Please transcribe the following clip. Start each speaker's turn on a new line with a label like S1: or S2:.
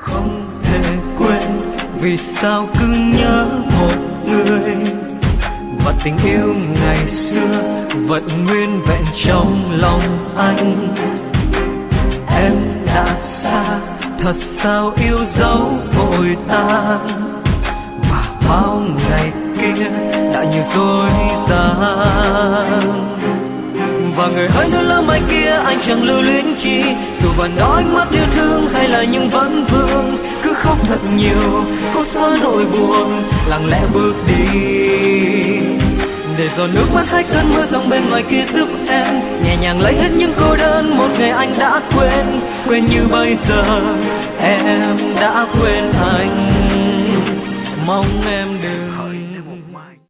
S1: không thể quên, vì sao cứ nhớ một người, và tình yêu ngày xưa vẫn nguyên vẹn trong lòng anh. Em đã xa, thật sao yêu dấu vội tan, và bao ngày kia đã như dối gian. Và người ơi nơi lỡ mai kia anh chẳng lưu luyến chi, dù vẫn đó ánh mắt yêu thương hay là những vấn vương. Cứ khóc thật nhiều, cố xóa nỗi buồn, lặng lẽ bước đi, để giọt nước mắt hay cơn mưa rông bên ngoài kia giúp em nhẹ nhàng lấy hết những cô đơn một ngày anh đã quên. Quên như bây giờ em đã quên anh, mong em đừng